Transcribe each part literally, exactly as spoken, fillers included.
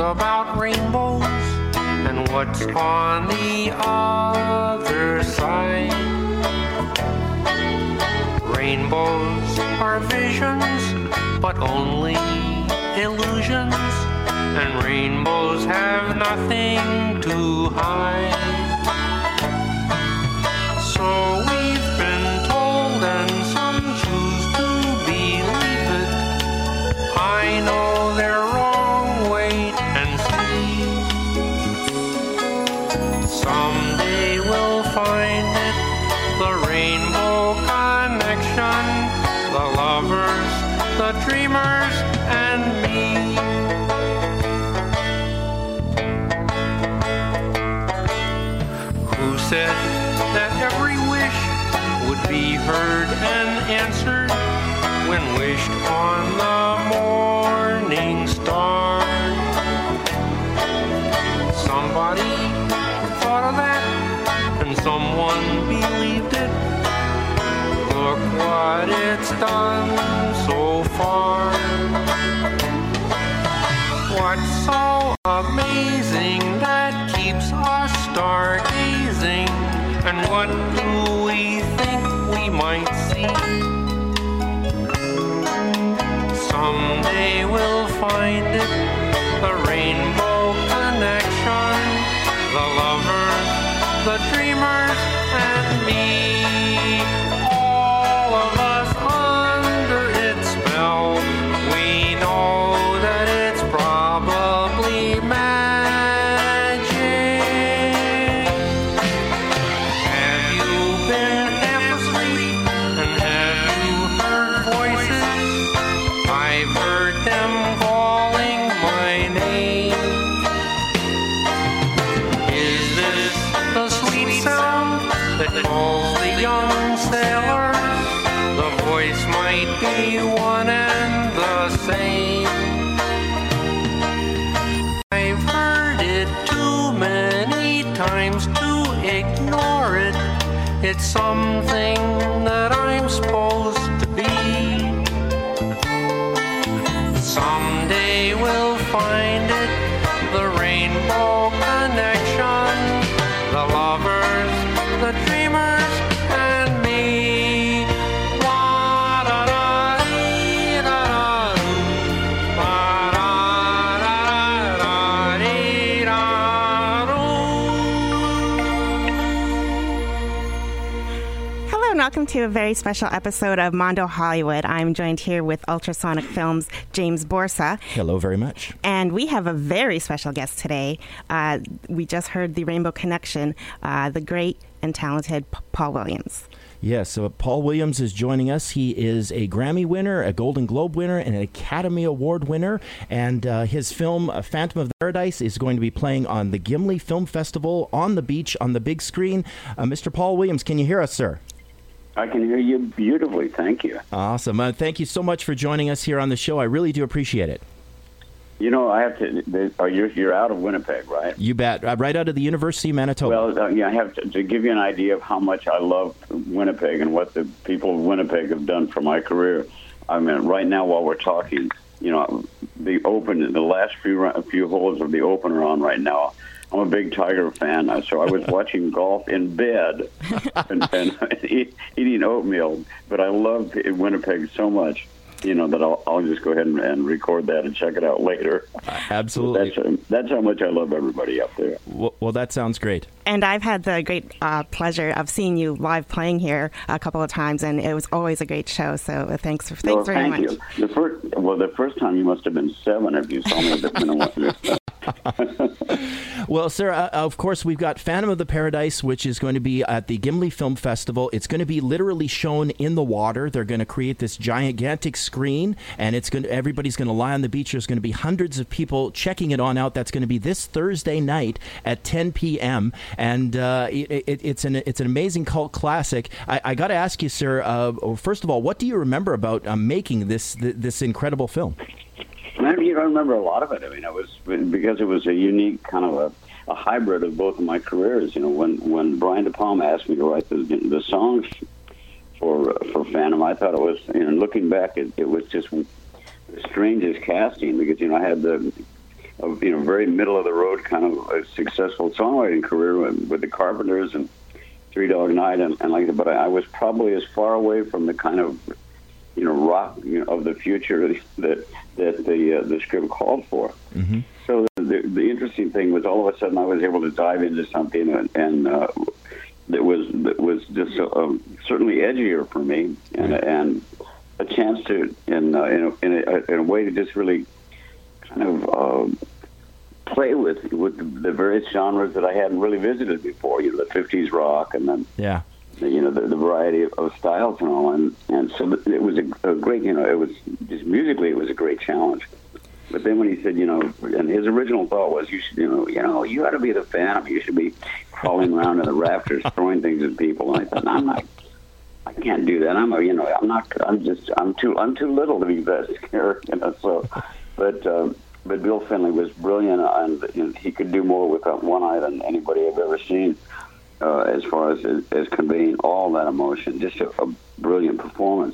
about rainbows and what's on the other side. Rainbows are visions, but only illusions, and rainbows have nothing to hide. So we've been told, and some choose to believe it. I know they're wrong, wait and see. Someday we'll find it, the rainbow connection, the lovers, the dreamers, and me. Who said that every wish would be heard and answered when wished on the morning star? Somebody thought of that, and someone believed it. Look what it's done so far. What's so amazing that keeps us stargazing? And what do we think we might see? Someday we'll find it, the rainbow connection, the lovers, the dreamers, and me. All of us under its spell, we know that it's probably magic. Have you been half asleep, and have you heard voices? I've heard them calling my name. Is this the sweet sound that calls the young sailors? The voice might be one and the same. I've heard it too many times to ignore it. It's something that I'm supposed to be. Someday we'll find it, the rainbow connection, the lovers, the dreamers, and me. Hello and welcome to a very special episode of Mondo Hollywood. I'm joined here with Ultrasonic Films' James Borsa. Hello very much. And we have a very special guest today. Uh, we just heard the Rainbow Connection, uh, the great and talented P- Paul Williams. Yes, so Paul Williams is joining us. He is a Grammy winner, a Golden Globe winner, and an Academy Award winner. And uh, his film, uh, Phantom of the Paradise, is going to be playing on the Gimli Film Festival on the beach on the big screen. Uh, Mister Paul Williams, can you hear us, sir? I can hear you beautifully. Thank you. Awesome. Uh, thank you so much for joining us here on the show. I really do appreciate it. You know, I have to. Oh, you're you're out of Winnipeg, right? You bet. Uh, right out of the University of Manitoba. Well, uh, yeah, I have to, to give you an idea of how much I love Winnipeg and what the people of Winnipeg have done for my career. I mean, right now while we're talking, you know, the open, the last few a few holes of the Open are on right now. I'm a big Tiger fan, so I was watching golf in bed and, and eat, eating oatmeal. But I love Winnipeg so much, you know, that I'll, I'll just go ahead and, and record that and check it out later. Absolutely. That's, that's how much I love everybody up there. Well, well that sounds great. And I've had the great uh, pleasure of seeing you live playing here a couple of times, and it was always a great show. So thanks, thanks well, very thank much. You. The first, well, the first time you must have been seven if you saw me. But, you know, Well, sir, uh, of course, we've got Phantom of the Paradise, which is going to be at the Gimli Film Festival. It's going to be literally shown in the water. They're going to create this gigantic screen, and it's going to, everybody's going to lie on the beach. There's going to be hundreds of people checking it on out. That's going to be this Thursday night at ten p.m., and uh, it, it, it's an it's an amazing cult classic. I, I got to ask you, sir, uh, first of all, what do you remember about uh, making this this incredible film? I mean, you don't remember a lot of it. I mean, it was because it was a unique kind of a, a hybrid of both of my careers. You know, when when Brian De Palma asked me to write the the songs for for Phantom, I thought it was, you know, looking back, it, it was just the strangest casting because, you know, I had the of you know very middle of the road kind of a successful songwriting career with, with the Carpenters and Three Dog Night and, and like that. But I, I was probably as far away from the kind of you know rock you know, of the future that that the uh, the script called for. Mm-hmm. So the, the interesting thing was all of a sudden I was able to dive into something and. and uh, that was that was just uh, um, certainly edgier for me, and right. and a chance to in uh, in, a, in, a, in a way to just really kind of uh, play with with the various genres that I hadn't really visited before. You know, the fifties rock, and then yeah, the, you know, the, the variety of, of styles and all, and and so it was a, a great, you know, it was just musically it was a great challenge. But then when he said, you know, and his original thought was, you should, you know, you know, you ought to be the Phantom. You should be crawling around in the rafters, throwing things at people. And I thought, no, I'm not, I can't do that. I'm, a, you know, I'm not, I'm just, I'm too, I'm too little to be that scared, you know. So, but, um, but Bill Finley was brilliant, and you know, he could do more with one eye than anybody I've ever seen, uh, as far as as conveying all that emotion. Just a, a brilliant performance.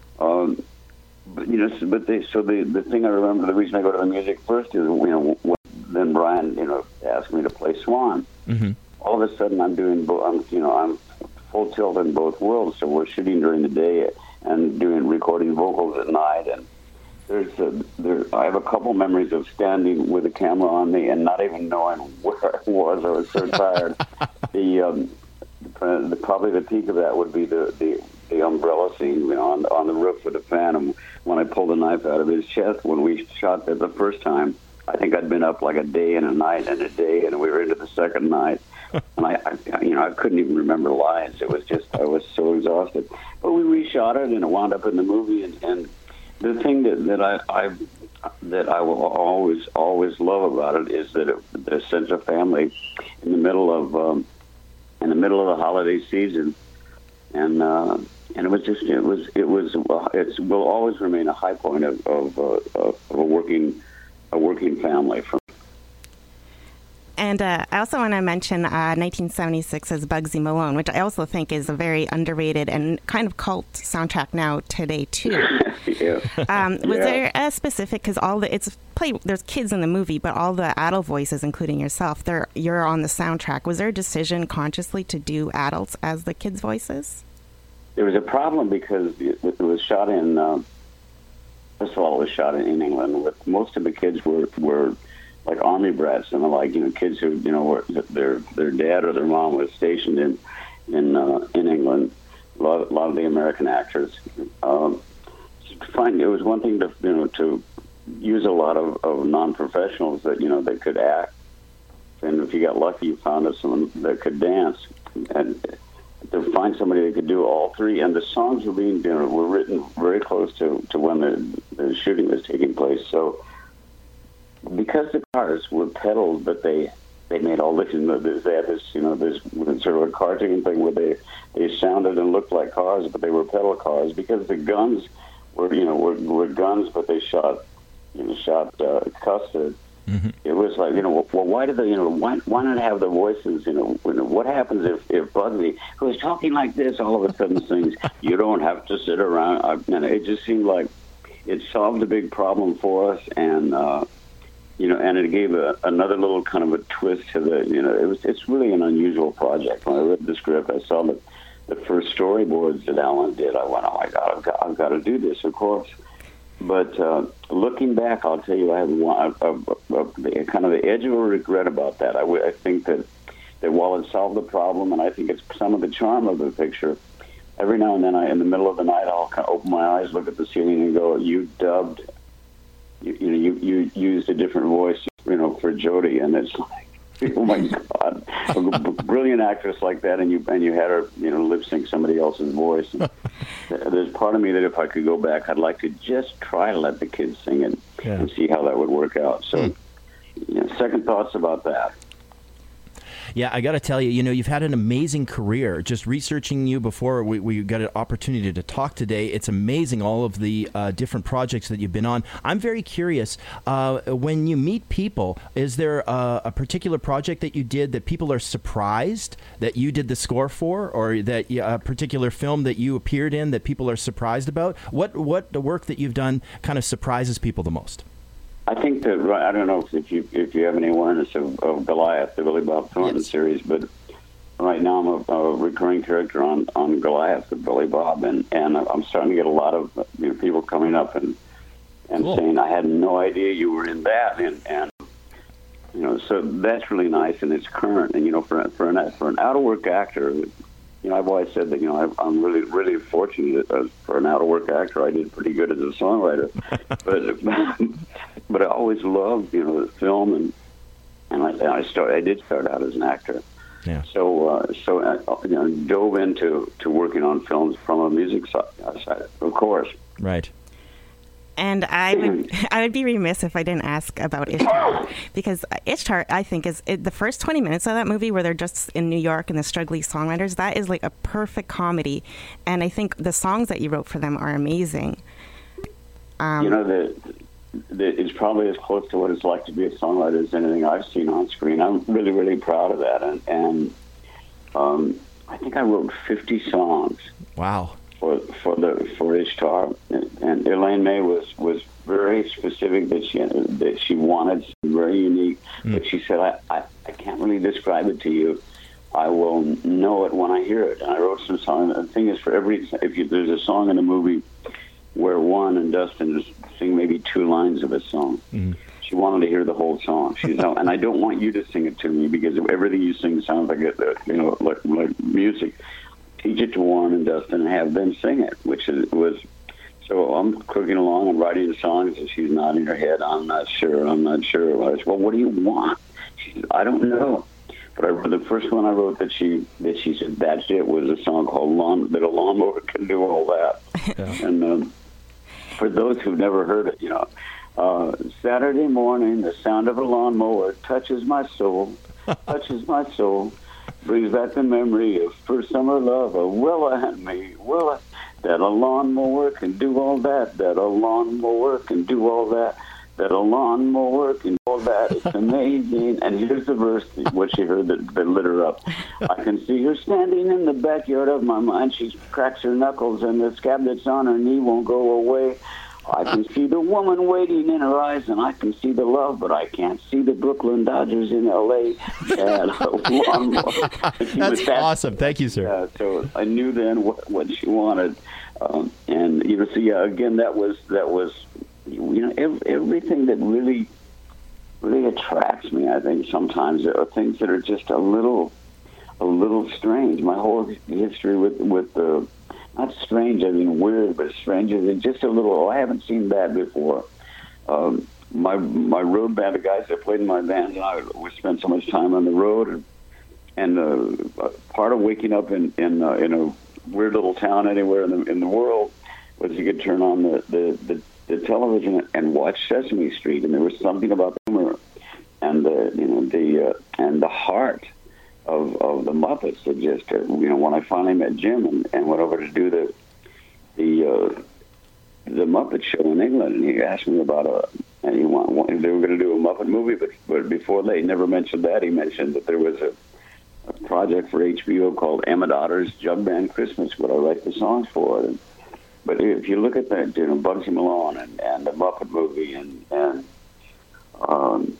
Um, But, you know, but they, so the the thing I remember, the reason I go to the music first is, you know, when then Brian, you know, asked me to play Swan. Mm-hmm. All of a sudden, I'm doing, bo- I'm, you know, I'm full tilt in both worlds. So we're shooting during the day and doing recording vocals at night. And there's, a, there, I have a couple memories of standing with a camera on me and not even knowing where I was. I was so tired. the, um, the probably the peak of that would be the the. the umbrella scene, you know, on, on the roof with the Phantom, when I pulled a knife out of his chest when we shot that the first time. I think I'd been up like a day and a night and a day, and we were into the second night. And I, I, you know, I couldn't even remember lines. It was just, I was so exhausted. But we reshot it, and it wound up in the movie. And, and the thing that, that I, I that I will always, always love about it is that it, the sense of family in the middle of, um, in the middle of the holiday season, and. Uh, And it was just, it was, it was, it will always remain a high point of, of, uh, of a working, a working family. For And uh, I also want to mention uh, nineteen seventy-six's Bugsy Malone, which I also think is a very underrated and kind of cult soundtrack now today too. yeah. Um, was yeah. there a specific? Because all the it's played. There's kids in the movie, but all the adult voices, including yourself, they're you're on the soundtrack. Was there a decision consciously to do adults as the kids' voices? There was a problem because it was shot in, uh, first of all, it was shot in England. With most of the kids were, were like army brats and like, you know, kids who, you know, were, their their dad or their mom was stationed in in uh, in England. A lot, a lot of the American actors. Um, find it was one thing to you know to use a lot of, of non-professionals that you know that could act, and if you got lucky, you found someone that could dance and. To find somebody that could do all three, and the songs were being you know, were written very close to, to when the, the shooting was taking place. So, because the cars were pedals, but they they made all this, you know, they had this you know this sort of a cartoon thing where they they sounded and looked like cars, but they were pedal cars. Because the guns were you know were, were guns, but they shot you know shot uh, custard. Mm-hmm. It was like, you know, well, why did they, you know, why, why not have the voices, you know, when, what happens if, if Bugsy, who is talking like this, all of a sudden sings, you don't have to sit around, I, and it just seemed like it solved a big problem for us, and, uh, you know, and it gave a, another little kind of a twist to the, you know, it was, it's really an unusual project. When I read the script, I saw the, the first storyboards that Alan did, I went, oh my God, I've got, I've got to do this, of course. But uh, looking back, I'll tell you, I have one, a, a, a, a kind of the edge of a regret about that. I, w- I think that, that while it solved the problem, and I think it's some of the charm of the picture, every now and then, I, in the middle of the night, I'll kind of open my eyes, look at the ceiling, and go, "You dubbed, you, you know, you, you used a different voice, you know, for Jody," and it's like, oh my God, a brilliant actress like that, and you and you had her, you know, lip sync somebody else's voice. And there's part of me that if I could go back, I'd like to just try to let the kids sing it yeah. and see how that would work out. So, mm. you know, second thoughts about that. Yeah, I got to tell you, you know, you've had an amazing career. Just researching you before we, we got an opportunity to talk today, it's amazing all of the uh, different projects that you've been on. I'm very curious, uh, when you meet people, is there a, a particular project that you did that people are surprised that you did the score for, or that a particular film that you appeared in that people are surprised about? What, what the work that you've done kind of surprises people the most? I think that I don't know if you if you have any awareness of, of Goliath, the Billy Bob Thornton yes. series, but right now I'm a, a recurring character on, on Goliath with Billy Bob, and, and I'm starting to get a lot of you know, people coming up and and cool. saying, I had no idea you were in that, and, and you know, so that's really nice, and it's current, and you know, for for an for an out of work actor, you know, I've always said that you know I'm really really fortunate as for an out of work actor. I did pretty good as a songwriter, but but I always loved you know film, and and I I start I did start out as an actor. Yeah. So, uh, so uh, you know, dove into to working on films from a music side, of course. Right. And I would I would be remiss if I didn't ask about Ishtar, because Ishtar, I think, is it, the first twenty minutes of that movie where they're just in New York and the struggling songwriters. That is like a perfect comedy, and I think the songs that you wrote for them are amazing. Um, you know the. It's probably as close to what it's like to be a songwriter as anything I've seen on screen. I'm really, really proud of that. And, and um, I think I wrote fifty songs. Wow. For for the for Ishtar, and, and Elaine May was, was very specific that she that she wanted something very unique. Mm. But she said, I, I, I can't really describe it to you. I will know it when I hear it. And I wrote some songs. The thing is, for every if you, there's a song in the movie where Juan and Dustin just sing maybe two lines of a song. Mm-hmm. She wanted to hear the whole song. She's and I don't want you to sing it to me because everything you sing sounds like it, you know, like, like music. Teach it to Juan and Dustin and have them sing it, which is, was. So I'm cooking along and writing the songs, and she's nodding her head. I'm not sure. I'm not sure. I said, well, what do you want? She said, I don't know. But I, the first one I wrote that she that she said that's it was a song called "Lawn That a Lawnmower Can Do All That," yeah. and. Um, For those who've never heard it, you know, uh, Saturday morning, the sound of a lawnmower touches my soul, touches my soul, brings back the memory of first summer love of Willa and me, Willa. That a lawnmower can do all that, that a lawnmower can do all that, that a lawnmower can do all that. It's amazing. And here's the verse, what she heard that, that lit her up. I can see her standing in the backyard of my mind. She cracks her knuckles, and the scab that's on her knee won't go away. I can see the woman waiting in her eyes, and I can see the love, but I can't see the Brooklyn Dodgers in L A And That's that, awesome. Thank you, sir. Uh, so I knew then what, what she wanted. Um, and, you know, so, yeah, again, that was, that was you know, ev- everything that really, really attracts me, I think, sometimes are things that are just a little, a little strange. My whole history with, with the... Not strange, I mean weird, but strange as in just a little, oh, I haven't seen that before. Um, my my road band, the guys that played in my band, and I, we spent so much time on the road, and, and uh, part of waking up in in, uh, in a weird little town anywhere in the, in the world was you could turn on the, the, the, the television and watch Sesame Street, and there was something about the humor and the, you know, the, uh, and the heart Of, of the Muppets. That just, uh, you know, when I finally met Jim and, and went over to do the the uh, the Muppet show in England, and he asked me about a, and he want, want they were going to do a Muppet movie, but but before they never mentioned that. He mentioned that there was a, a project for H B O called Emma Daughter's Jug Band Christmas, what I write the songs for. And, but if you look at that, you know, Bugsy Malone and, and the Muppet movie and and um,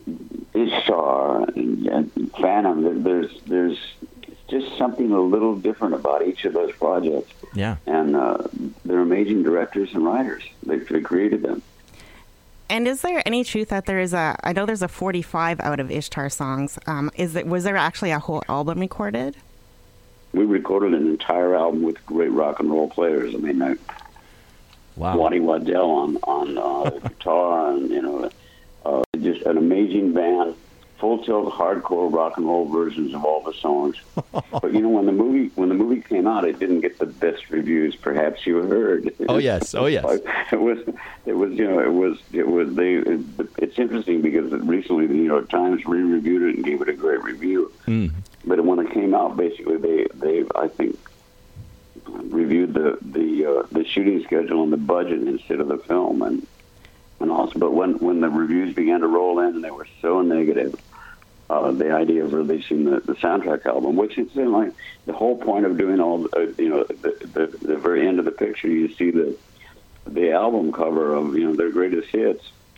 Ishtar and, and Phantom, there's there's just something a little different about each of those projects. Yeah. And uh, they're amazing directors and writers. They, they created them. And is there any truth that there is a, I know there's a forty-five out of Ishtar songs. Um, is it, was there actually a whole album recorded? We recorded an entire album with great rock and roll players. I mean, I, wow. Waddy Waddell on, on uh, guitar and, you know, Uh, just an amazing band, full tilt hardcore rock and roll versions of all the songs. But you know, when the movie when the movie came out, it didn't get the best reviews. Perhaps you heard. Oh yes, oh yes. It was, it was, you know, it was, it was. They. It, it's interesting because recently the New York Times re-reviewed it and gave it a great review. Mm. But when it came out, basically they, they, I think, reviewed the the uh, the shooting schedule and the budget instead of the film and. And also, but when, when the reviews began to roll in and they were so negative, uh, the idea of releasing the, the soundtrack album, which is like the whole point of doing all, uh, you know, the, the the very end of the picture, you see the the album cover of, you know, their greatest hits,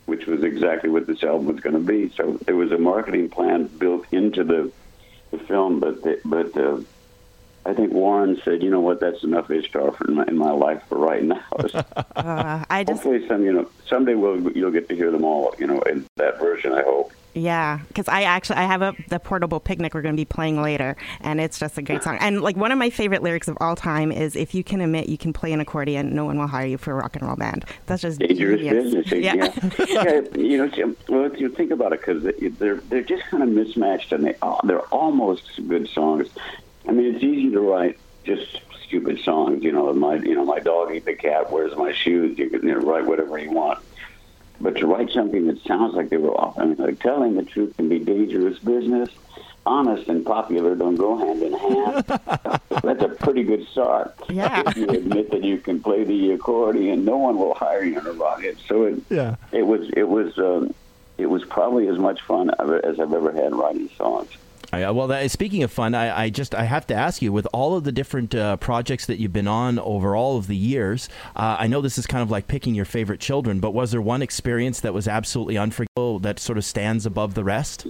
which was exactly what this album was going to be. So there was a marketing plan built into the the film, but the, but uh, I think Warren said, you know what, that's enough Ishtar for in my, in my life for right now. uh, I just Hopefully, some you know someday we'll you'll get to hear them all, you know, in that version. I hope. Yeah, because I actually I have a the Portable Picnic we're going to be playing later, and it's just a great song. And like one of my favorite lyrics of all time is, "If you can admit you can play an accordion, no one will hire you for a rock and roll band." That's just dangerous genius. business. Yeah, yeah. yeah you know, Jim, well, if you think about it, because they're they're just kind of mismatched, and they they're almost good songs. I mean, it's easy to write just stupid songs. You know, my you know my dog ate the cat. Where's my shoes? You can you know, write whatever you want. But to write something that sounds like they were off, I mean, like telling the truth can be dangerous business. Honest and popular don't go hand in hand. That's a pretty good start. Yeah. If you admit that you can play the accordion, no one will hire you in a rocket. So it, Yeah. it was, it was, um, it was probably as much fun as I've ever had writing songs. I, well, that, speaking of fun, I, I just I have to ask you, with all of the different uh, projects that you've been on over all of the years, uh, I know this is kind of like picking your favorite children, but was there one experience that was absolutely unforgettable that sort of stands above the rest?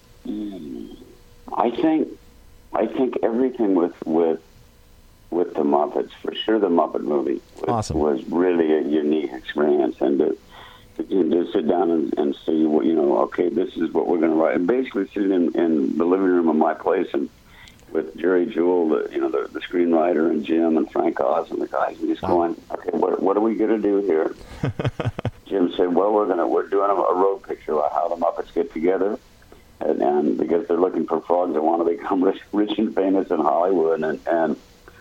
I think, I think everything with with with the Muppets, for sure, the Muppet movie was, Awesome. was really a unique experience, and to, to, to sit down and, and see what you know. Okay, this is what we're going to write, and basically sitting in, in the living room of my place and with Jerry Jewell, the, you know, the, the screenwriter, and Jim and Frank Oz and the guys, and he's going, okay, what what are we going to do here? Jim said, well, we're gonna we're doing a, a road picture about how the Muppets get together. And, and because they're looking for frogs that want to become rich, rich and famous in Hollywood, and and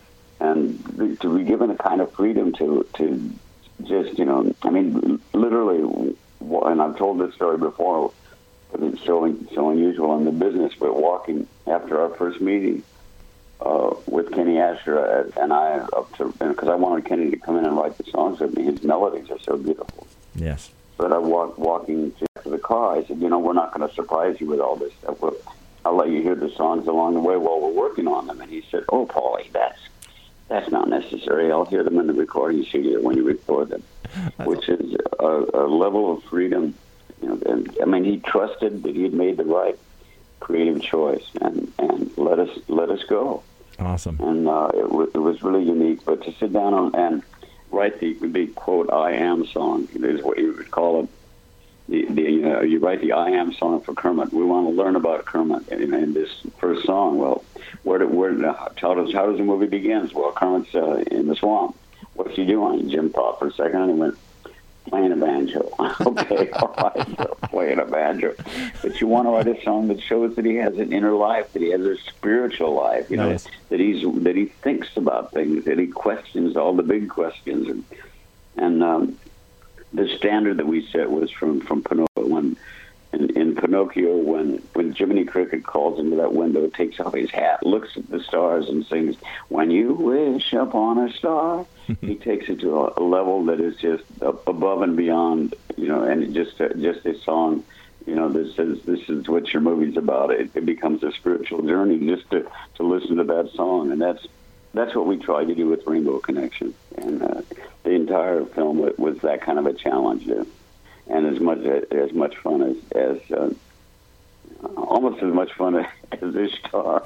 and to be given a kind of freedom to to just you know, I mean, literally, and I've told this story before, but it's so so unusual in the business. But walking after our first meeting uh, with Kenny Asher and I up to because I wanted Kenny to come in and write the songs with me. His melodies are so beautiful. Yes. But I walked walking to the car. I said, you know, we're not going to surprise you with all this stuff. We'll, I'll let you hear the songs along the way while we're working on them. And he said, oh, Paulie, that's that's not necessary. I'll hear them in the recording studio when you record them, which is a, a level of freedom. You know, and, I mean, he trusted that he had made the right creative choice, and, and let us let us go. Awesome. And uh, it, w- it was really unique. But to sit down and, and write the, the quote I Am song is what you would call it. The, the uh, you write the I Am song for Kermit. We want to learn about Kermit in, in this first song. Well, where did, where did, how does how does the movie begins? Well, Kermit's uh, in the swamp. What's he doing? Jim thought for a second, and he went, playing a banjo. Okay, all right, so playing a banjo. But you want to write a song that shows that he has an inner life, that he has a spiritual life, you know, nice. that he's that he thinks about things, that he questions all the big questions, and and um, the standard that we set was from from Pinocchio. When in, in Pinocchio, when when Jiminy Cricket calls into that window, takes off his hat, looks at the stars, and sings, "When you wish upon a star." He takes it to a, a level that is just above and beyond, you know, and it just uh, just a song, you know, that says this is what your movie's about. It, it becomes a spiritual journey just to, to listen to that song, and that's that's what we tried to do with Rainbow Connection, and uh, the entire film was, was that kind of a challenge, uh, and as much as much fun as as uh, almost as much fun as, as Ishtar.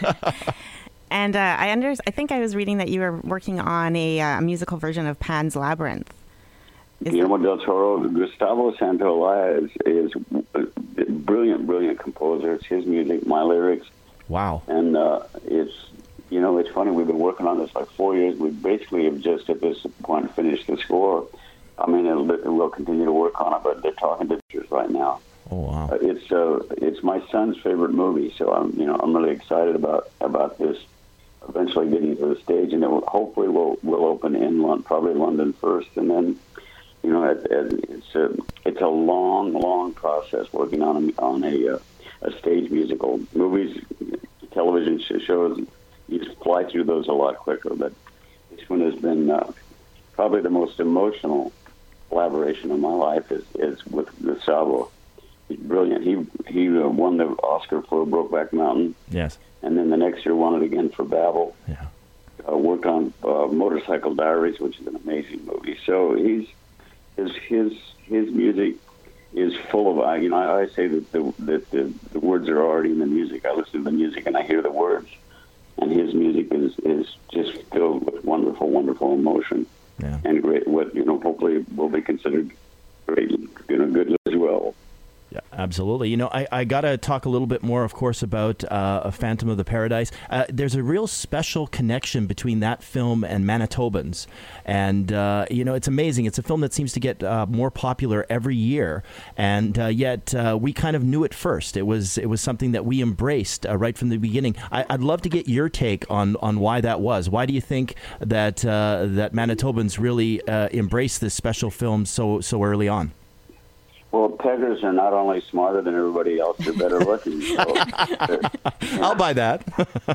And uh, I under I think I was reading that you were working on a uh, musical version of Pan's Labyrinth. Is Guillermo del Toro, Gustavo Santaolalla is, is a brilliant, brilliant composer. It's his music, my lyrics. Wow. And uh, it's, you know, it's funny. We've been working on this like four years. We basically have just at this point finished the score. I mean, it'll, we'll continue to work on it, but they're talking to teachers right now. Oh wow. Uh, it's uh, it's my son's favorite movie, so I'm, you know, I'm really excited about about this. Eventually getting to the stage, and it will, hopefully will will open in London, probably London first, and then, you know, it, it, it's a it's a long, long process working on a, on a uh, a stage musical. Movies, television shows, you just fly through those a lot quicker. But this one has been uh, probably the most emotional collaboration of my life is is with Gustavo. He's brilliant. He he uh, won the Oscar for Brokeback Mountain. Yes. And then the next year won it again for Babel. Yeah. Uh, worked on uh, Motorcycle Diaries, which is an amazing movie. So he's his his his music is full of, uh, you know, I, I say that, the, that the, the words are already in the music. I listen to the music and I hear the words, and his music is, is just filled with wonderful, wonderful emotion. Yeah. And great, what, you know, hopefully will be considered great, you know, good as well. Yeah, absolutely. You know, I, I got to talk a little bit more, of course, about uh, Phantom of the Paradise. Uh, there's a real special connection between that film and Manitobans. And, uh, you know, it's amazing. It's a film that seems to get uh, more popular every year. And uh, yet uh, we kind of knew it first. It was it was something that we embraced uh, right from the beginning. I, I'd love to get your take on, on why that was. Why do you think that, uh, that Manitobans really uh, embraced this special film so so early on? Well, peggers are not only smarter than everybody else, they're better looking. So, I'll buy that.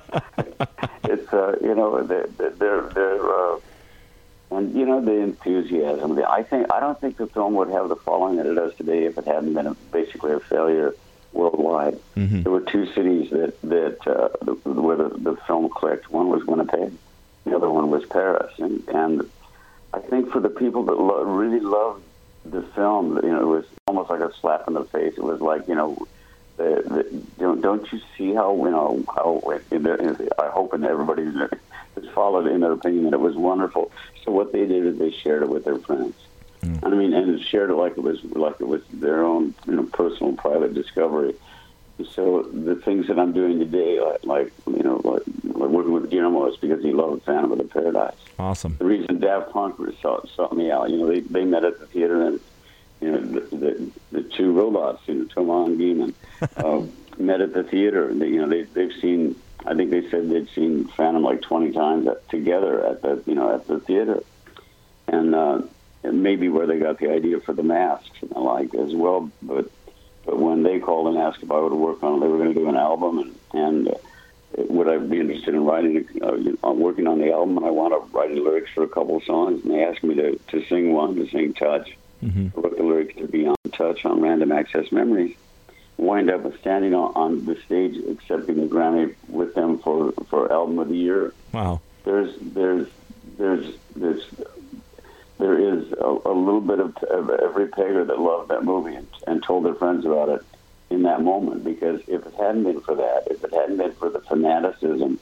It's, uh, you know, they're, they're, they're uh, and, you know, the enthusiasm. The, I think I don't think the film would have the following that it does today if it hadn't been a, basically a failure worldwide. Mm-hmm. There were two cities that, that uh, the, where the, the film clicked. One was Winnipeg. The other one was Paris. And, and I think for the people that lo- really loved the film, you know, it was almost like a slap in the face. It was like, you know, the, the, don't, don't you see how, you know, how, in their, in, I hope and everybody has followed in their opinion that it was wonderful. So what they did is they shared it with their friends. Mm. I mean, and shared it like it was, like it was their own, you know, personal, private discovery. So the things that I'm doing today, like, like you know, like, like working with Guillermo, is because he loved Phantom of the Paradise. Awesome. The reason Daft Punk sought, sought me out, you know, they, they met at the theater, and you know, the the, the two robots, you know, Thomas and Gaiman, uh, met at the theater, and they, you know, they they've seen. I think they said they'd seen Phantom like twenty times at, together at the you know at the theater, and uh, and maybe where they got the idea for the masks and the like as well, but. But when they called and asked if I would work on it, they were going to do an album, and, and uh, would I be interested in writing, uh, you know, working on the album? And I wound up writing lyrics for a couple of songs, and they asked me to, to sing one, to sing Touch. Mm-hmm. I wrote the lyrics to Beyond Touch on Random Access Memories. Wind up standing on, on the stage accepting the Grammy with them for, for Album of the Year. Wow. There's, there's, there's, there's, there is a, a little bit of, of every pegger that loved that movie and, and told their friends about it in that moment, because if it hadn't been for that, if it hadn't been for the fanaticism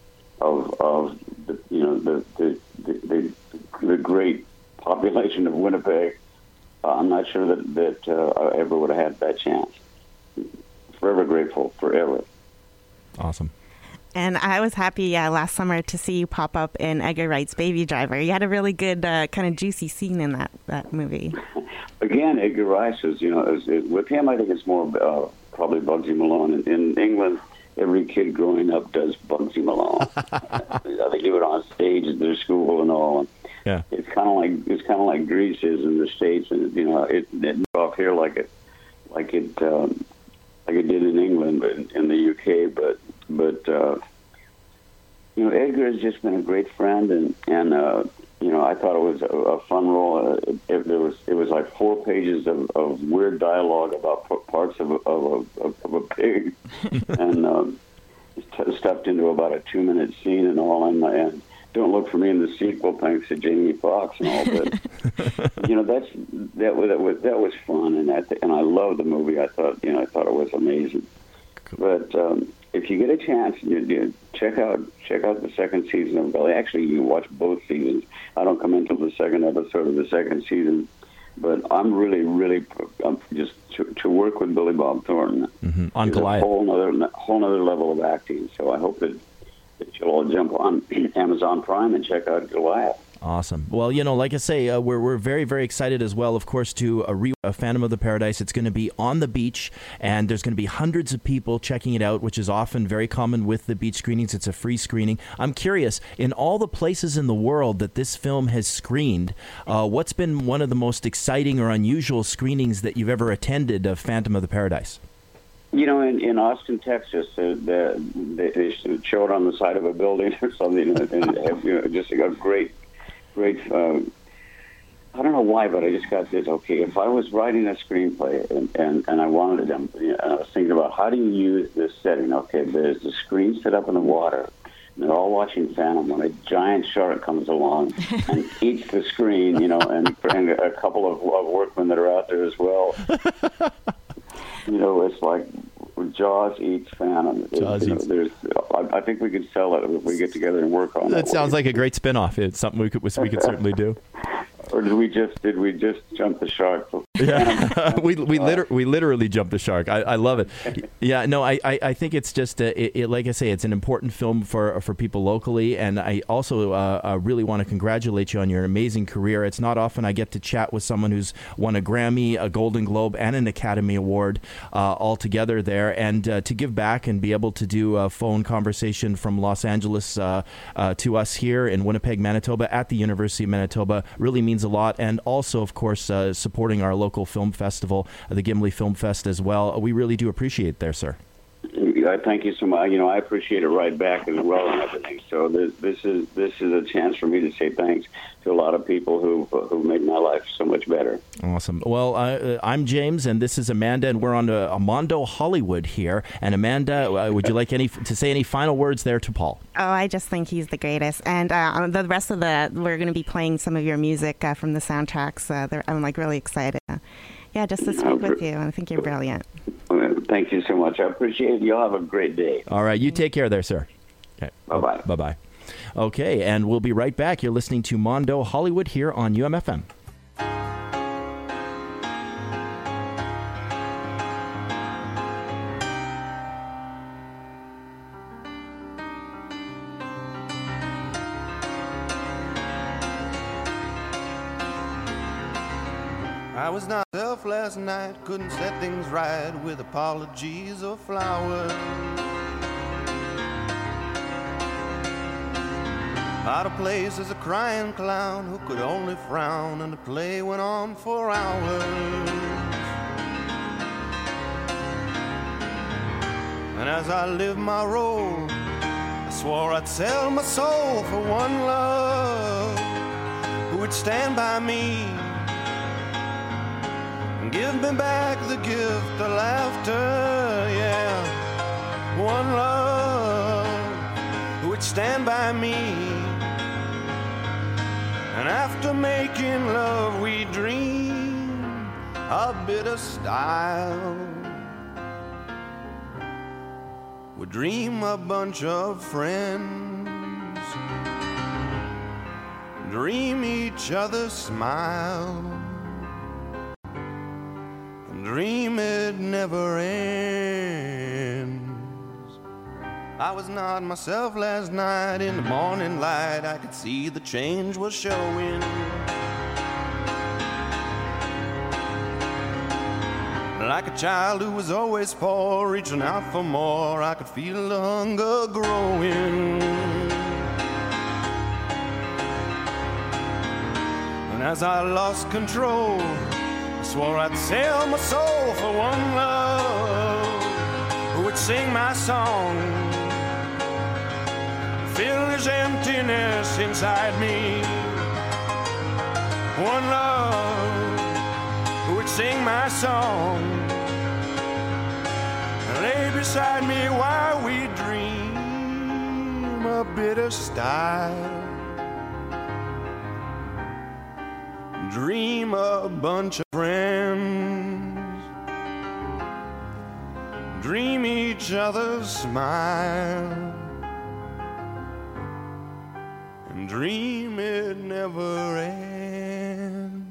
of of the, you know the the, the the the great population of Winnipeg, uh, I'm not sure that that uh, I ever would have had that chance. Forever grateful, forever. Awesome. And I was happy uh, last summer to see you pop up in Edgar Wright's Baby Driver. You had a really good, uh, kind of juicy scene in that, that movie. Again, Edgar Wright is, you know, is, is, with him, I think it's more uh, probably Bugsy Malone. In, in England, every kid growing up does Bugsy Malone. They do it on stage at their school and all. Yeah, it's kind of like it's kind of like Grease is in the States, and you know, it it off here like it like it um, like it did in England, but in, in the U K, but. But, uh, you know, Edgar has just been a great friend, and, and uh, you know, I thought it was a, a fun role. Uh, it, there was, it was like four pages of, of weird dialogue about p- parts of a, of a, of a pig, and um, t- stuffed into about a two-minute scene and all. And, and don't look for me in the sequel, thanks to Jamie Foxx and all. But, you know, that's, that, was, that, was, that was fun, and, that, and I loved the movie. I thought, you know, I thought it was amazing. But... Um, if you get a chance, you, you check out check out the second season of Belly. Actually, you can watch both seasons. I don't come until the second episode of the second season, but I'm really, really um, just to, to work with Billy Bob Thornton mm-hmm. on is Goliath. a whole other whole other level of acting. So I hope that, that you'll all jump on Amazon Prime and check out Goliath. Awesome. Well, you know, like I say, uh, we're we're very, very excited as well, of course, to uh, re- uh, Phantom of the Paradise. It's going to be on the beach, and there's going to be hundreds of people checking it out, which is often very common with the beach screenings. It's a free screening. I'm curious, in all the places in the world that this film has screened, uh, what's been one of the most exciting or unusual screenings that you've ever attended of Phantom of the Paradise? You know, in, in Austin, Texas, uh, the, they, they show it on the side of a building or something, and, and have, you know, just a great... Great. Uh, I don't know why, but I just got this. Okay, if I was writing a screenplay and, and, and I wanted them, you know, I was thinking about how do you use this setting. Okay, there's the screen set up in the water. And they're all watching Phantom when a giant shark comes along and eats the screen, you know, and, and a couple of, of workmen that are out there as well. You know, it's like Jaws eats Phantom. Jaws you know, eats. There's, I, I think we could sell it if we get together and work on it. That sounds like a great spin-off. It's something we could we could certainly do. Or did we just did we just jump the shark? Yeah, we we liter- we literally jumped the shark. I, I love it. Yeah, no, I, I, I think it's just a, it, it, like I say, it's an important film for for people locally, and I also uh, uh, really want to congratulate you on your amazing career. It's not often I get to chat with someone who's won a Grammy, a Golden Globe, and an Academy Award uh, all together there, and uh, to give back and be able to do a phone conversation from Los Angeles uh, uh, to us here in Winnipeg, Manitoba, at the University of Manitoba really means a lot, and also, of course, uh, supporting our local film festival, uh, the Gimli Film Fest as well. Uh, we really do appreciate it there, sir. I thank you so much. You know, I appreciate it right back as well and everything. So this, this is this is a chance for me to say thanks to a lot of people who who made my life so much better. Awesome. Well, uh, I'm James, and this is Amanda, and we're on uh, Mondo Hollywood here. And Amanda, uh, would you like any to say any final words there to Paul? Oh, I just think he's the greatest. And uh, the rest of the, we're going to be playing some of your music uh, from the soundtracks. Uh, I'm like really excited. Uh, yeah, just to speak with you. I think you're brilliant. Thank you so much. I appreciate it. Y'all have a great day. All right. You take care there, sir. Okay. Bye-bye. Bye-bye. Okay, and we'll be right back. You're listening to Mondo Hollywood here on U M F M. I was not myself last night, couldn't set things right with apologies or flowers. Out of place as a crying clown who could only frown, and the play went on for hours. And as I lived my role, I swore I'd sell my soul for one love who would stand by me and give me back the gift of laughter, yeah. One love who would stand by me. And after making love, we dream a bit of style. We dream a bunch of friends, dream each other's smile, and dream it never ends. I was not myself last night. In the morning light I could see the change was showing. Like a child who was always poor, reaching out for more, I could feel the hunger growing. And as I lost control, I swore I'd sell my soul for one love who would sing my song, fill this emptiness inside me. One love who would sing my song and lay beside me while we dream a bit of style. Dream a bunch of friends, dream each other's smile, and dream it never ends.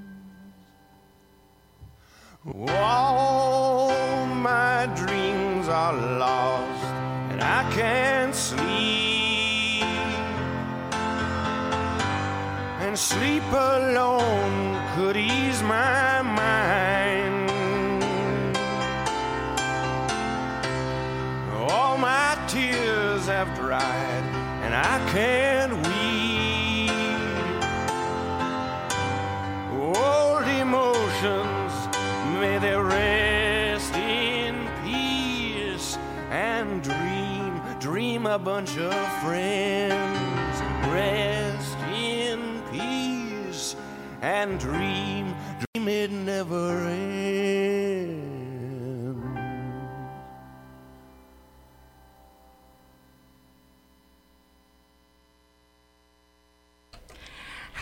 All my dreams are lost and I can't sleep, and sleep alone could ease my mind. All my tears have dried and I can't weep. Old emotions, may they rest in peace, and dream, dream a bunch of friends. Rest in peace and dream, dream it never ends.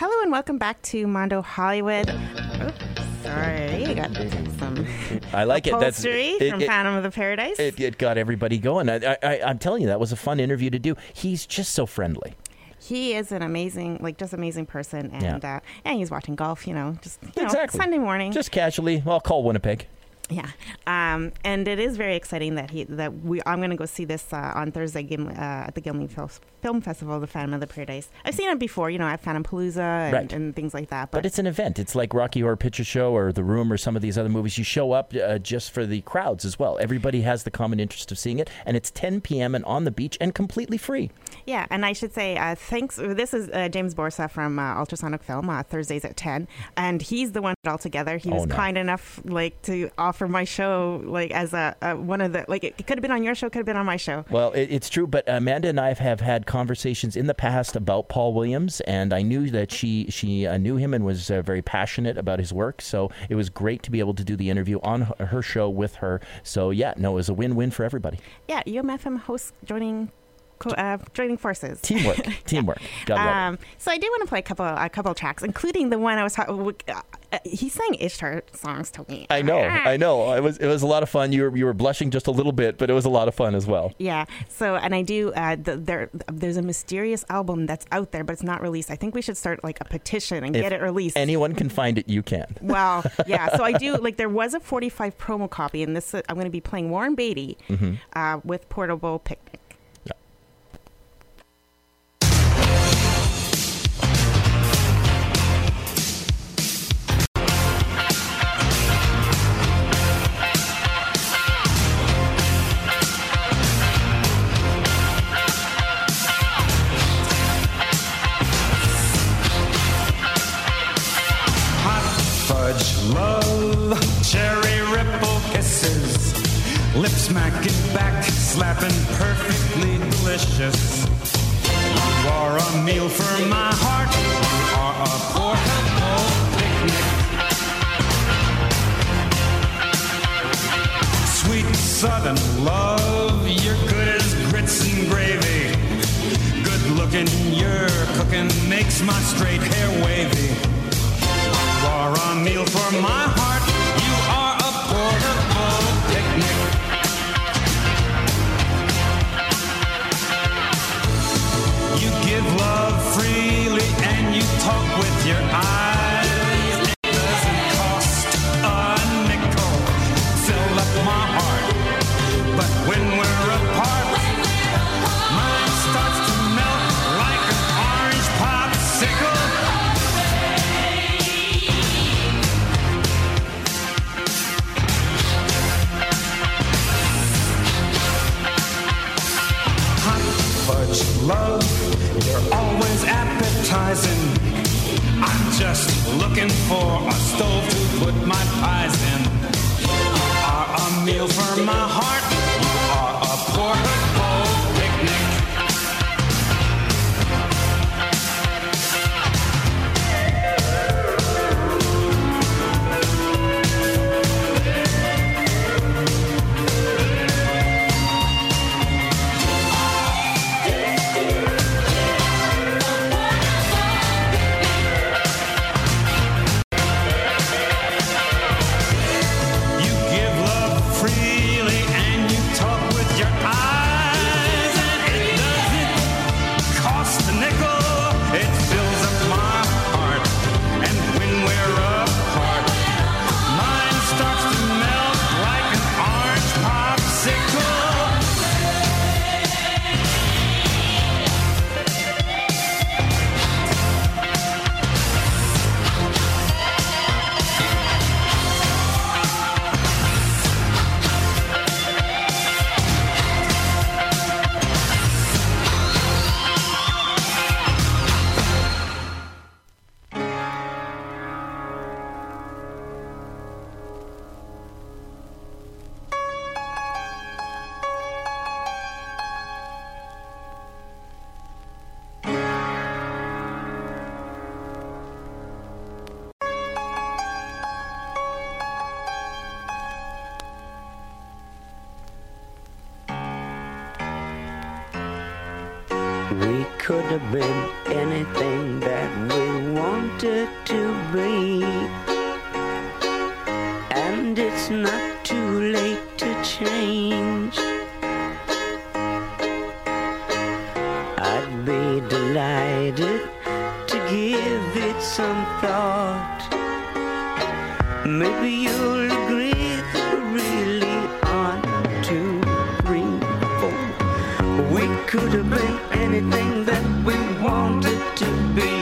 Hello and welcome back to Mondo Hollywood. Oops, sorry, I got some I like it. That's upholstery it, from it, Phantom of the Paradise. It, it got everybody going. I, I, I'm telling you, that was a fun interview to do. He's just so friendly. He is an amazing, like, just amazing person, and Yeah. uh, and he's watching golf, you know, just you Exactly. know, Sunday morning. Just casually, I'll call Winnipeg. Yeah, um, and it is very exciting that he that we. I'm going to go see this uh, on Thursday Gimli, uh, at the Gimli Fil- Film Festival, the Phantom of the Paradise. I've seen it before, you know, at Phantom Palooza and, Right. and things like that. But, But, it's an event. It's like Rocky Horror Picture Show or The Room or some of these other movies. You show up uh, just for the crowds as well. Everybody has the common interest of seeing it, and it's ten p.m. and on the beach and completely free. yeah, and I should say uh, thanks. This is uh, James Borsa from uh, Ultrasonic Film, uh, Thursdays at ten, and he's the one all together. He Oh, was no. kind enough, like, to offer my show, like, as a, a one of the, like, it could have been on your show, could have been on my show. Well, it, it's true, but Amanda and I have had conversations in the past about Paul Williams, and I knew that she she uh, knew him and was uh, very passionate about his work, so it was great to be able to do the interview on her, her show with her. So, yeah, no, it was a win-win for everybody. Yeah, U M F M hosts joining. co- Uh, joining forces. Teamwork. Teamwork. God love it. Um, so I do want to play a couple a couple tracks, including the one I was talking. Uh, he sang Ishtar songs to me. I know, I know. It was it was a lot of fun. You were you were blushing just a little bit, but it was a lot of fun as well. Yeah. So, and I do. Uh, the, there, there's a mysterious album that's out there, but it's not released. I think we should start like a petition and If get it released. anyone can find it, you can. Well, yeah. So I do. Like, there was a forty-five promo copy, and this uh, I'm going to be playing Warren Beatty Mm-hmm. uh, with Portable Picnic. Fudge love, cherry ripple kisses, lip smacking back, slapping perfectly delicious. You are a meal for my heart, you are a portable picnic. Sweet southern love, you're good as grits and gravy. Good looking, your cooking makes my straight hair wavy. You are a meal for my heart. You are a portable picnic. You give love freely and you talk with your eyes. It doesn't cost a nickel. Fill up my heart. But when we're apart, mine starts to melt like an orange popsicle. Fudge love, you're always appetizing. I'm just looking for a stove to put my pies in. You are a meal for my heart. You are a portable picnic. You give love freely and you We could have been anything that we wanted to be. And it's not too late to change. I'd be delighted to give it some thought. Maybe you'll agree there really aren't two, three, four. We could have been anything that we wanted to be.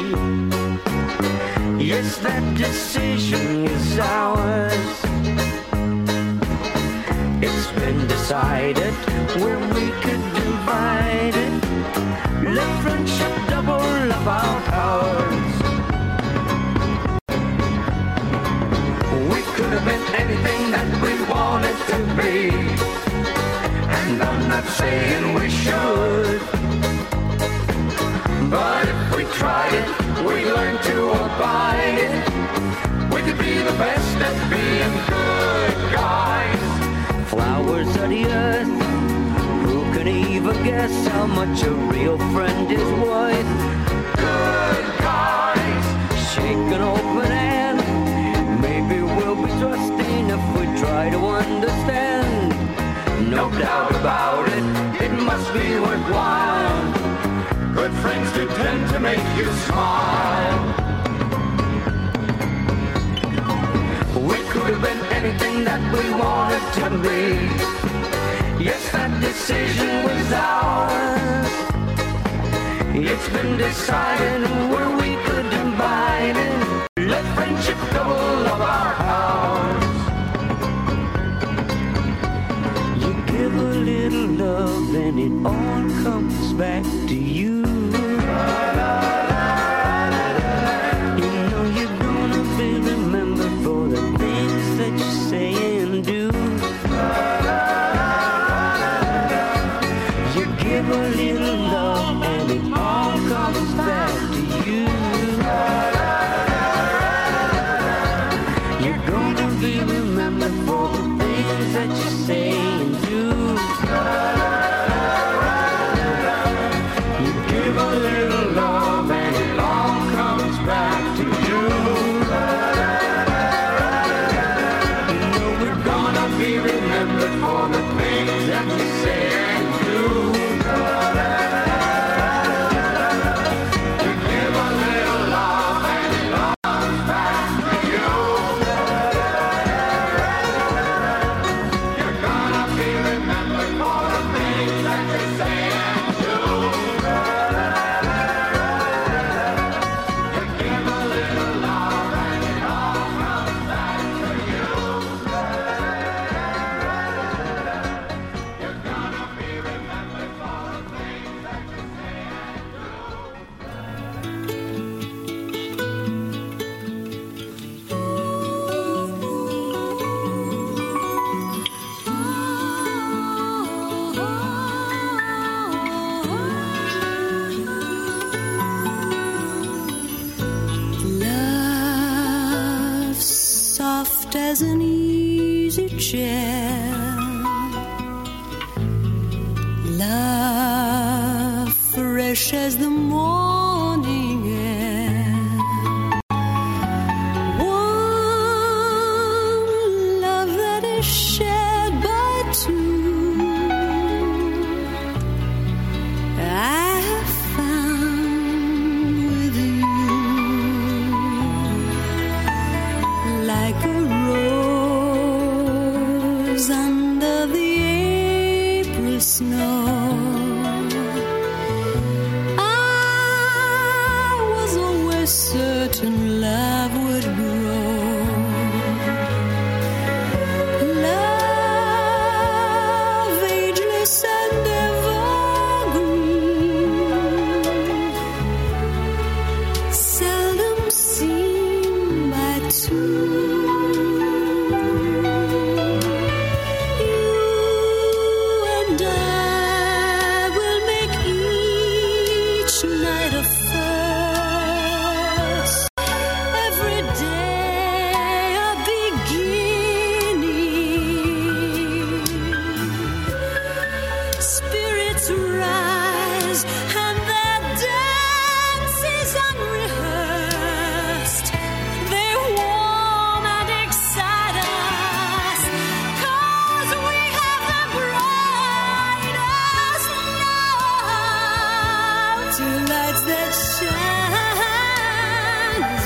Yes, that decision is ours. It's been decided where we could divide it. Let friendship double up our powers. We could have been anything that we wanted to be. And I'm not saying we should, but if we tried it, we learned to abide it. We could be the best at being good guys. Flowers of the earth, who could even guess how much a real friend is worth? Good guys, shake an open hand. Maybe we'll be trusting if we try to understand. No doubt about it, it must be worthwhile. Good friends do tend to make you smile. We could have been anything that we wanted to be. Yes, that decision was ours. It's been decided where we could divide it. Let friendship double of our powers. You give a little love and it all comes back to you. You know you're gonna be remembered for the things that you say and do. You give a little love and it all comes back to you. You're gonna be remembered for the things that you say and do. You give a little love and it all comes back to you. You know we're gonna be remembered for the things that we say and do. You give a little love and it all comes back to you. You're gonna be remembered for the things that you say and do. You give a little love and it all comes back to you. You're gonna be remembered for the things that you say and do. Love soft as an easy chair. Love fresh as the morning air. One love that is shared by two. I have found with you, like a rose under the April snow. I was always certain love would grow. Love ageless and evergreen, seldom seen by two. You and I will make each night a first, every day a beginning. Spirits rise and they shines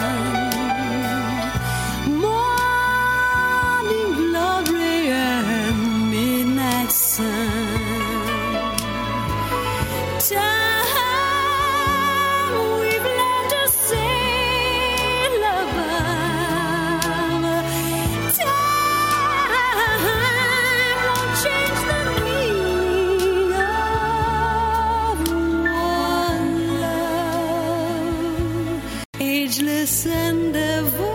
one morning glory and midnight sun. Time we've learned to sail above. Time won't change the meaning of one love, ageless and ever.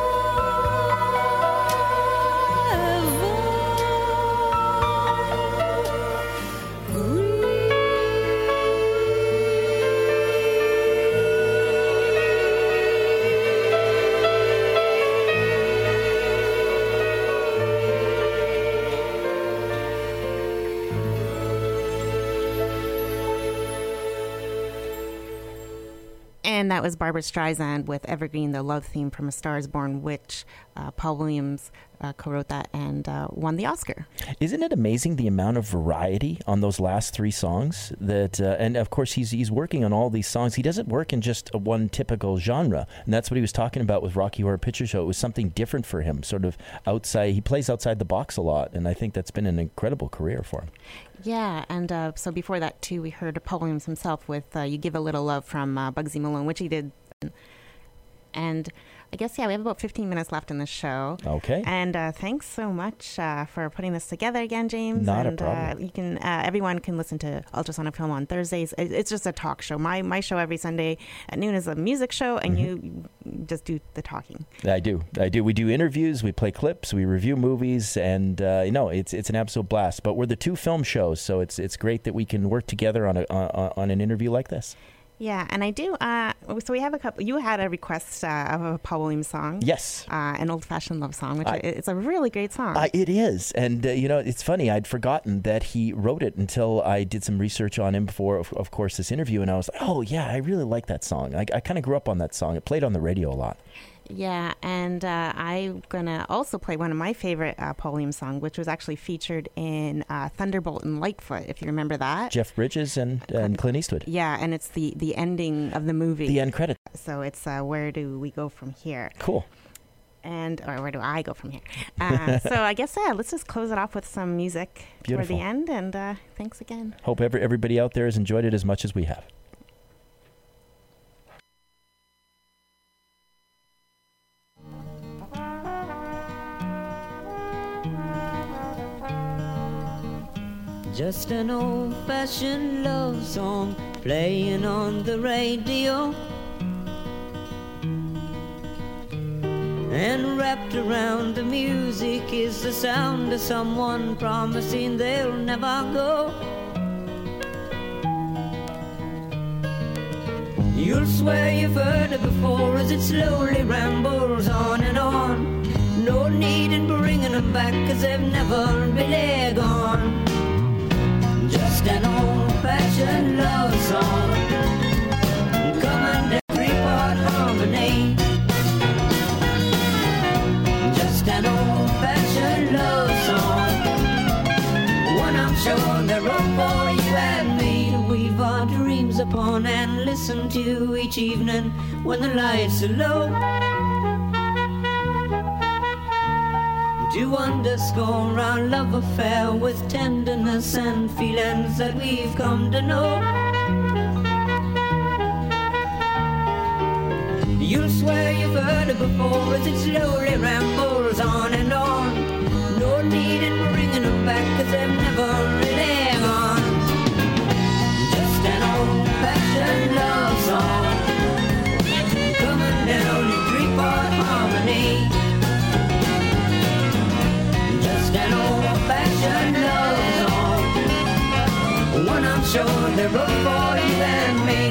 And that was Barbra Streisand with Evergreen, the love theme from A Star is Born, which uh, Paul Williams uh, co-wrote that and uh, won the Oscar. Isn't it amazing the amount of variety on those last three songs? That uh, and of course he's he's working on all these songs. He doesn't work in just a one typical genre, and that's what he was talking about with Rocky Horror Picture Show. It was something different for him, sort of outside. He plays outside the box a lot, and I think that's been an incredible career for him. Yeah, and uh, so before that, too, we heard Paul Williams himself with uh, You Give a Little Love from uh, Bugsy Malone, which he did. And I guess, yeah, we have about fifteen minutes left in the show. Okay. And uh, thanks so much uh, for putting this together again, James. Not and, a problem. Uh, you can, uh, everyone can listen to Ultrasonic Film on Thursdays. It, it's just a talk show. My my show every Sunday at noon is a music show, and mm-hmm. you just do the talking. I do. I do. We do interviews, we play clips, we review movies, and, uh, you know, it's it's an absolute blast. But we're the two film shows, so it's it's great that we can work together on a on, on an interview like this. Yeah, and I do. Uh, so we have a couple. You had a request uh, of a Paul Williams song. Yes, uh, an old-fashioned love song, which I, it's a really great song. I, it is, and uh, you know, it's funny. I'd forgotten that he wrote it until I did some research on him before, of, of course, this interview, and I was like, oh yeah, I really like that song. I, I kind of grew up on that song. It played on the radio a lot. Yeah, and uh, I'm going to also play one of my favorite uh, Paul Williams songs, which was actually featured in uh, Thunderbolt and Lightfoot, if you remember that. Jeff Bridges and, and Clint Eastwood. Yeah, and it's the, the ending of the movie. The end credit. So it's uh, Where Do We Go From Here? Cool. And, or where do I go from here? Uh, so I guess, yeah, let's just close it off with some music Beautiful. toward the end, and uh, thanks again. Hope every, everybody out there has enjoyed it as much as we have. Just an old-fashioned love song playing on the radio, and wrapped around the music is the sound of someone promising they'll never go. You'll swear you've heard it before as it slowly rambles on and on. No need in bringing them back, 'cause they've never really gone. Just an old-fashioned love song, coming to three-part harmony. Just an old-fashioned love song, one I'm sure they're up for you and me to weave our dreams upon and listen to each evening when the lights are low. To underscore our love affair with tenderness and feelings that we've come to know. You'll swear you've heard it before as it slowly rambles on and on. No need in bringing them back, 'cause they've never really gone. Just an old-fashioned love song, coming down in three-part harmony. An old-fashioned love song, one I'm sure they're up for you and me.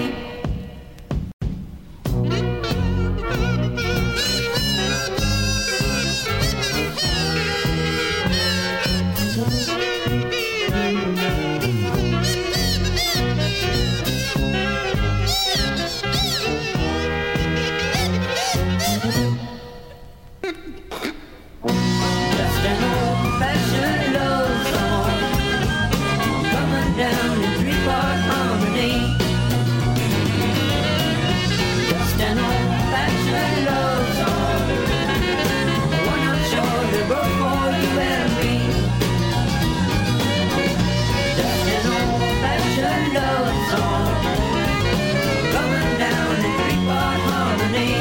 old-fashioned love song, coming down in three-part harmony.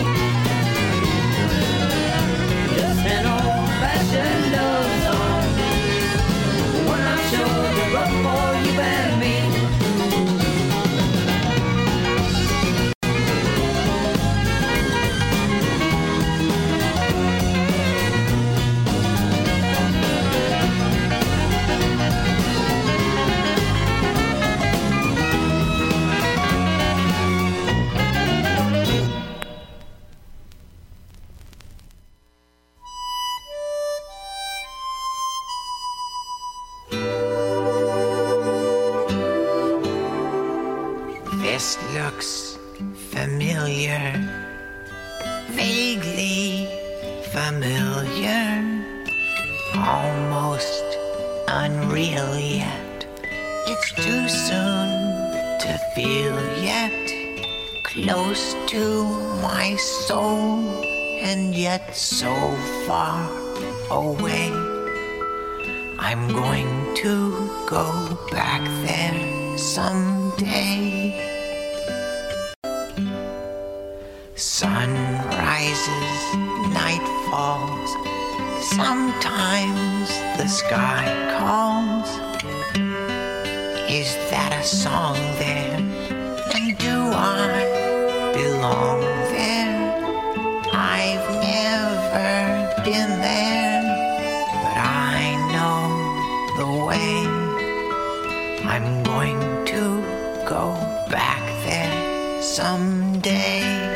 Just an old-fashioned love song, one I'm sure to wrote for you and me. This looks familiar, vaguely familiar, almost unreal yet. It's too soon to feel yet, close to my soul, and yet so far away. I'm going to go back there someday. Sun rises, night falls, sometimes the sky calls. Is that a song there? And do I belong there? I've never been there, but I know the way. I'm going to go back there someday.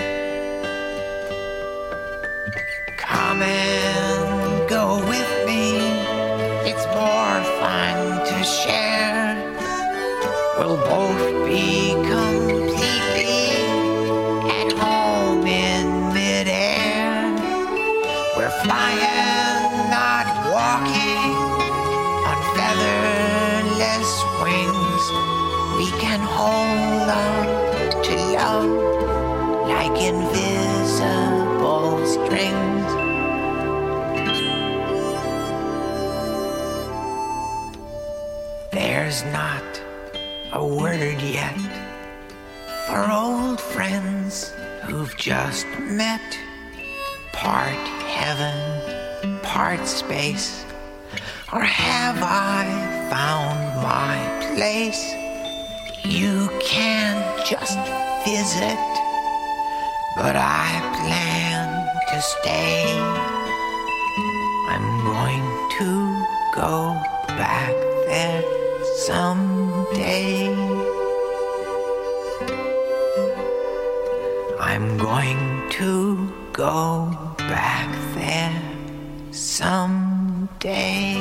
Come and go with me, it's more fun to share. We'll both be completely at home in midair. We're flying, not walking, on featherless wings. We can hold on to love like invisible strings. There's not a word yet for old friends who've just met. Part heaven, part space, or have I found my place? You can just visit, but I plan to stay. I'm going to go back there someday. I'm going to go back there someday.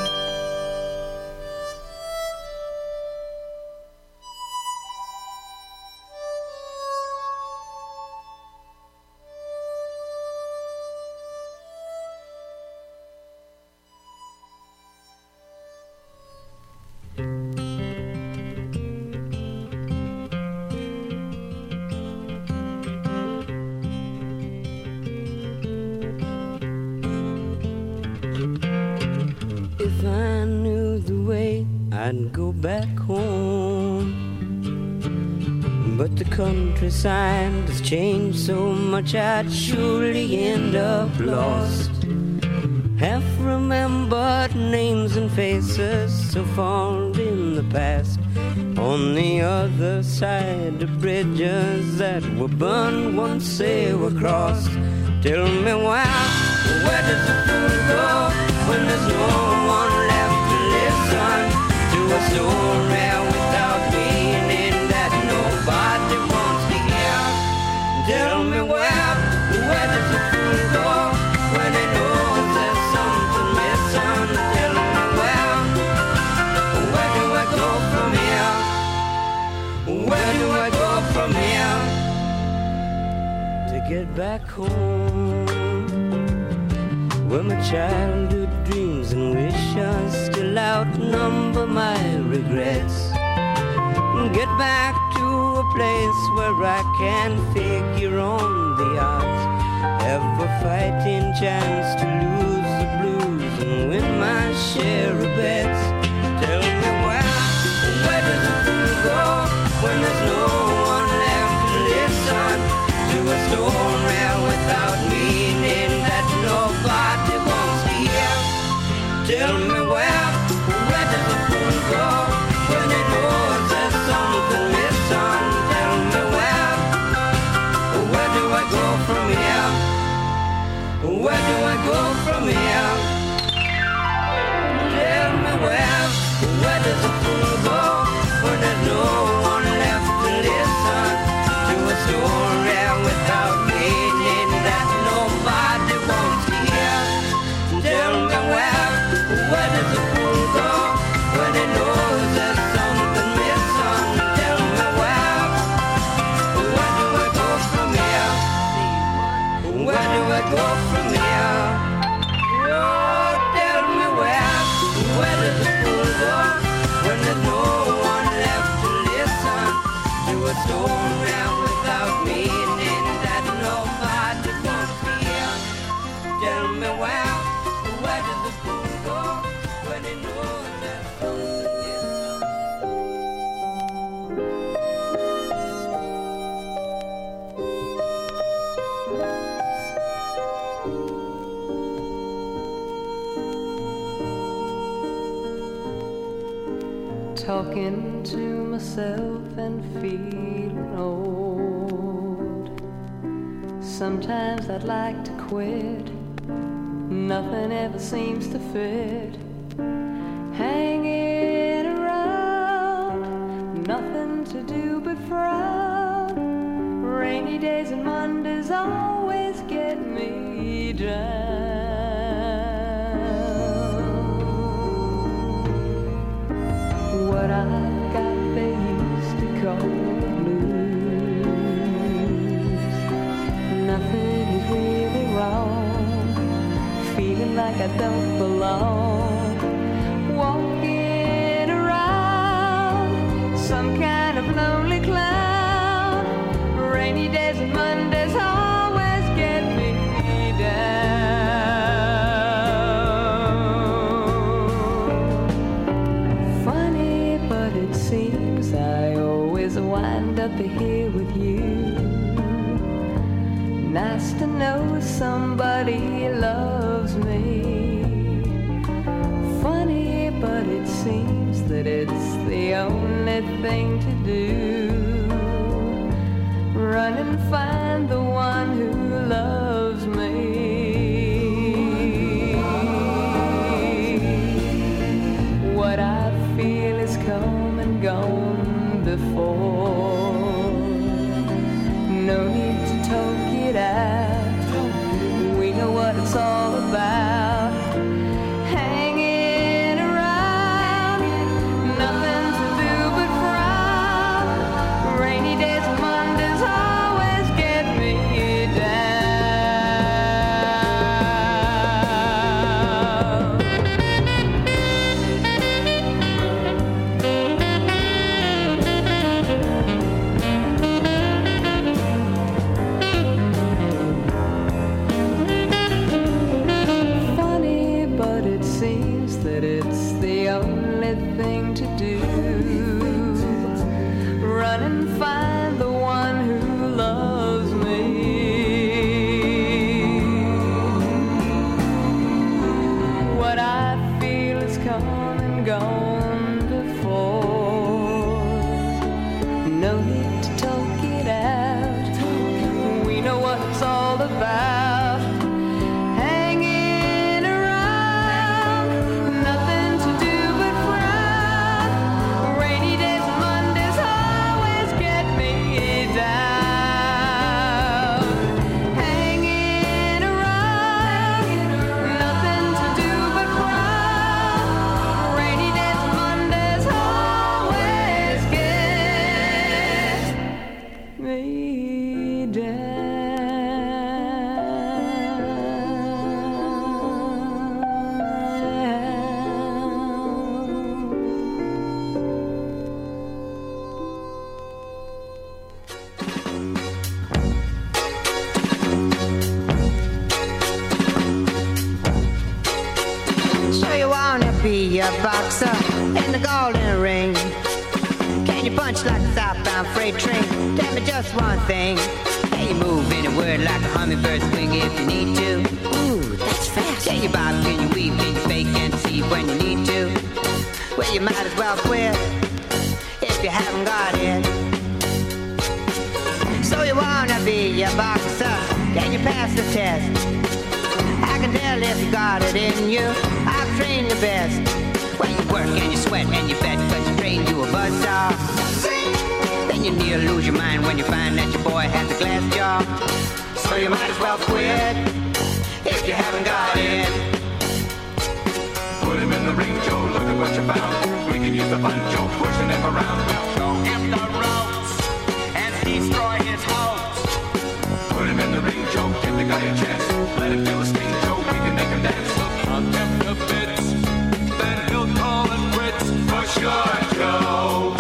If I knew the way, I'd go back home. But the countryside has changed so much, I'd surely end up lost. Half remembered names and faces so far in the past. On the other side, the bridges that were burned once they were crossed. Tell me why, where does the fool go when there's no one left to listen to a story without meaning that nobody wants to hear? Tell me where, where does the fool go when he knows there's something missing? Tell me where, where do I go from here? Where do I go from here to get back home? Where my childhood dreams and wishes still outnumber my regrets. Get back to a place where I can figure on the odds. Have a fighting chance to lose the blues and win my share of bets. Tell me where, where does the fool go talking to myself and feeling old. Sometimes I'd like to quit. Nothing ever seems to fit. Hanging around, nothing to do but frown. Rainy days and Mondays always get me down. What I've got they used to call the blues. Nothing is really wrong, feeling like I don't belong. Walking around, some kind of lonely clown. Rainy days and Mondays always get me down. Funny, but it seems I always wind up here with you. Nice to know somebody loves me. Funny, but it seems that it's the only thing to do. Run and find the one who loves me. What I feel is come and gone before. No need to talk it out. We know what it's all about. Hanging around, nothing to do but frown. Rainy days and Mondays always get me thing to do. Run and find the one who loves me. What I feel is come and gone before. No need to talk it out. We know what it's all about. Be a boxer in the golden ring. Can you punch like a southbound freight train? Tell me just one thing. Can you move any word like a hummingbird's wing if you need to? Ooh, that's fast. Can you bob, can you weave, can you fake and see when you need to? Well, you might as well quit if you haven't got it. So you wanna be a boxer? Can you pass the test? I can tell if you got it in you. I'll train you best. Well, you work and you sweat and you bet, cause you train you a buzzsaw. Then you near lose your mind when you find that your boy has a glass jaw. So you might as well quit if you haven't got it. Put him in the ring, Joe, look at what you found. We can use the fun, Joe, pushing him around. Show him the ropes and destroy his hopes. Put him in the ring, Joe, give the guy a chance. Let him feel the sting, Joe, we can make him dance. I'll get the bits, then he'll call it quits. For sure, Joe.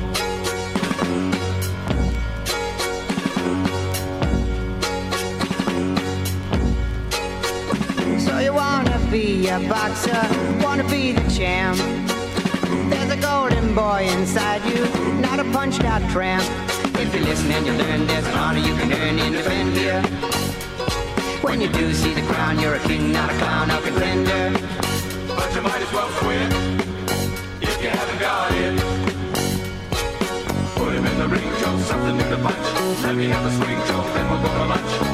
So you wanna be a boxer, wanna be the champ. There's a golden boy inside you, not a punched out tramp. If you listen and you learn, there's an honor you can earn in defender. When you do see the crown, you're a king, not a clown, a contender. But you might as well quit if you you haven't got it. Put him in the ring, Joe, something new to punch. Let me have the swing, Joe, then we'll go to lunch.